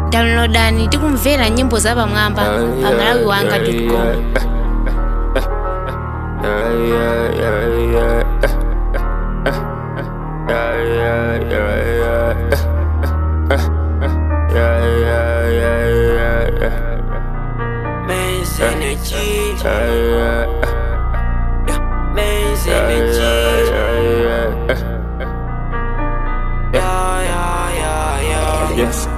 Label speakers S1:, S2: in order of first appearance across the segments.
S1: Downloadani tikumvera nyimbo za pamwamba pa malawiwanga.com.
S2: Men's energy. Men's energy.
S3: Yes.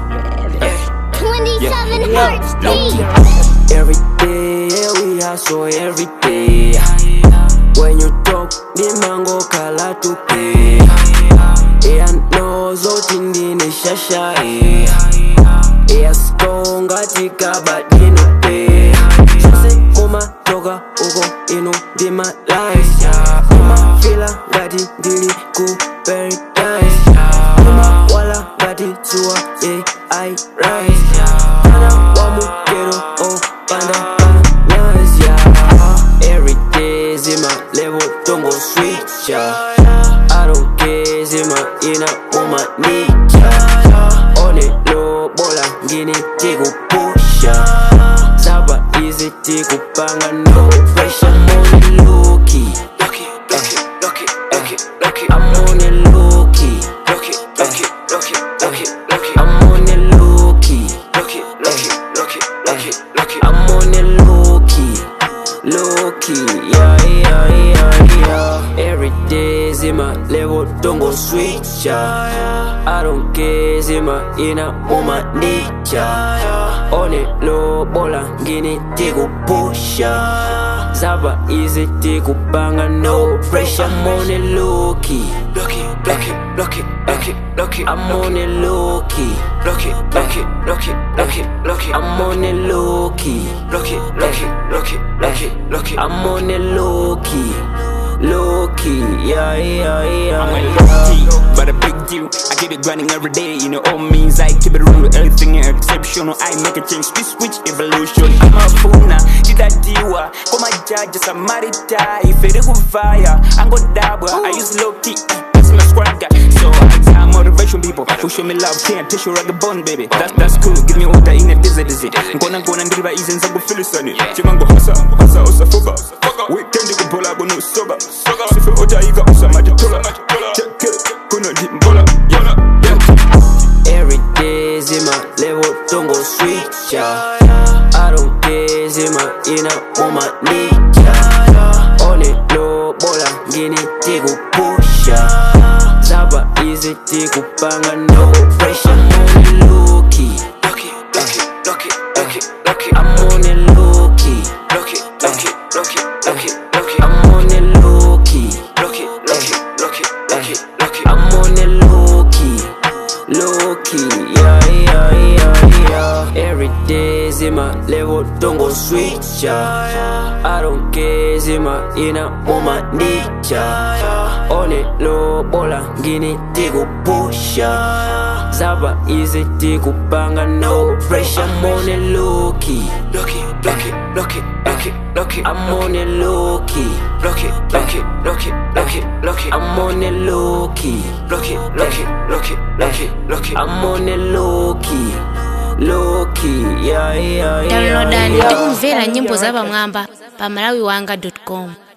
S4: 27 hearts beat.
S2: Every day, yeah, we hustle every day. When you talk, the mango color to pay. And no zoti ni shasha. Skonga tika badino pay. Sase kuma toka uko inu di my life. Kuma fila gati dili ku paradise. Kuma wala gati tuwa I rise. Pana wamu kero o panda bananas ya. Every day zima level tongo switch ya. I don't care zima ina uma nicha. On it low bola ngini tiku pusha. Zaba easy tiku panga no pressure. I'm on it low key. I'm on it low key. I'm on it low key. I'm on it low key, yeah. Every day zima level don't switch ya. I don't care zima ina uma nicha. On it low bola ngini tiku pusha. Zaba easy tiku banga no pressure. I'm on it low key. I'm on it low key. I'm on it low key. I'm on it low key, yeah.
S3: I'm a low key, but a big deal. I keep it grinding every day, you know all means I keep it real, everything exceptional. I make a change, we switch evolution. I'm a fool now, did I diwa? Come my judge, just a marita. If it is fire, I'm gonna dabble. I use low key, that's my squad guy. So I tell motivation people who show me love, can't touch you like a bone, baby. That's cool, give me all that in a desert, is it? I'm gonna get it by easy and go feel it sunny. Chimango hasa, foga. Weekend you can pull up on no sober. If you order, you got some magic dollar. Check it, gonna dip bola.
S2: Every day zima level don't switch ya. I don't care zima ina uma nicha. On it low bola ngini tiku pusha. Zaba easy tiku panga no pressure. I'm on it low key. I'm on it low key. I'm on it low key. I'm on it low key, yeah. Every day zima level don't switch ya. I don't care zima ina uma nicha. On it low bola ngini tiku pusha. Zaba easy tiku banga no pressure. I'm on it low key. I'm on it low key. I'm on it low key. I'm on it low key, yeah.
S1: Downloadani tikumvera nyimbo za pamwamba pa malawiwanga.com.